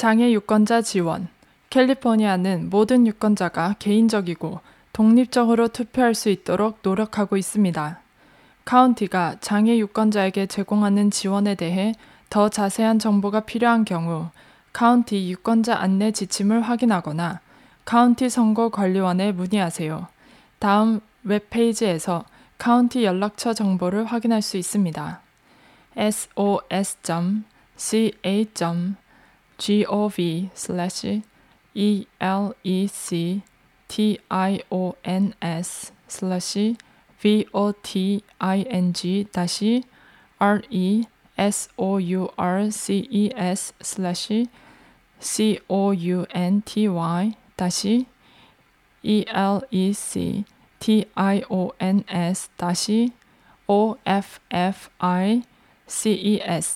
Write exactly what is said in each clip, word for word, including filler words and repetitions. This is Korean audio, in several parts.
장애 유권자 지원. 캘리포니아는 모든 유권자가 개인적이고 독립적으로 투표할 수 있도록 노력하고 있습니다. 카운티가 장애 유권자에게 제공하는 지원에 대해 더 자세한 정보가 필요한 경우 카운티 유권자 안내 지침을 확인하거나 카운티 선거관리원에 문의하세요. 다음 웹페이지에서 카운티 연락처 정보를 확인할 수 있습니다. 에스 오 에스 점 씨 에이 점 gov 슬래시 E L E C T I O N S 슬래시 V O T I N G 다시 R E S O U R C E S 슬래시 C O U N T Y 다시 E L E C T I O N S 다시 O F F I C E S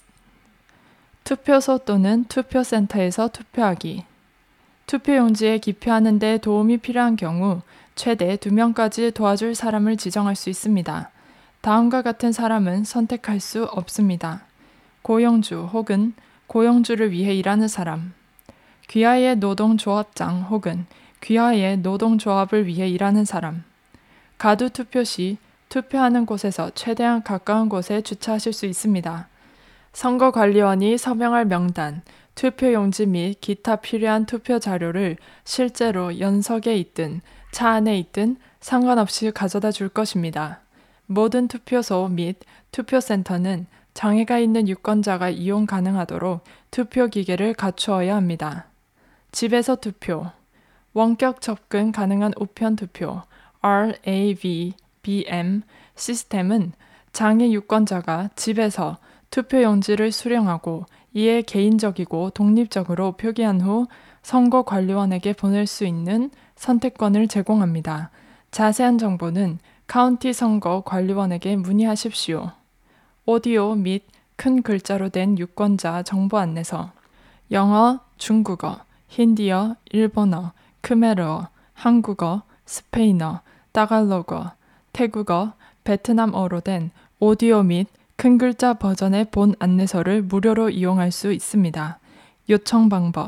투표소 또는 투표센터에서 투표하기. 투표용지에 기표하는 데 도움이 필요한 경우 최대 두 명까지 도와줄 사람을 지정할 수 있습니다. 다음과 같은 사람은 선택할 수 없습니다. 고용주 혹은 고용주를 위해 일하는 사람, 귀하의 노동조합장 혹은 귀하의 노동조합을 위해 일하는 사람, 가두 투표 시 투표하는 곳에서 최대한 가까운 곳에 주차하실 수 있습니다. 선거관리원이 서명할 명단, 투표용지 및 기타 필요한 투표 자료를 실제로 연석에 있든 차 안에 있든 상관없이 가져다 줄 것입니다. 모든 투표소 및 투표센터는 장애가 있는 유권자가 이용 가능하도록 투표기계를 갖추어야 합니다. 집에서 투표, 원격 접근 가능한 우편 투표, 알 에이 브이 비 엠 시스템은 장애 유권자가 집에서 투표용지를 수령하고 이에 개인적이고 독립적으로 표기한 후 선거관리원에게 보낼 수 있는 선택권을 제공합니다. 자세한 정보는 카운티 선거관리원에게 문의하십시오. 오디오 및 큰 글자로 된 유권자 정보 안내서, 영어, 중국어, 힌디어, 일본어, 크메르어, 한국어, 스페인어, 따갈로그, 태국어, 베트남어로 된 오디오 및 큰 글자 버전의 본 안내서를 무료로 이용할 수 있습니다. 요청 방법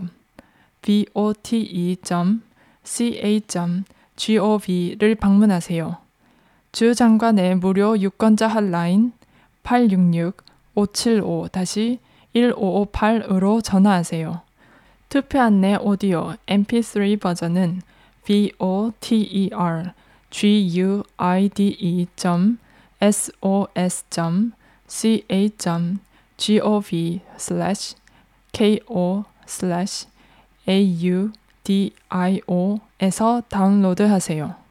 보te 점 ca 점 gov를 방문하세요. 주 장관의 무료 유권자 핫라인 팔육육 오칠오 일오오팔으로 전화하세요. 투표 안내 오디오 엠피 쓰리 버전은 보ter guide 점 sos 점 ca 점 gov 슬래시 ko 슬래시 audio 에서 다운로드하세요.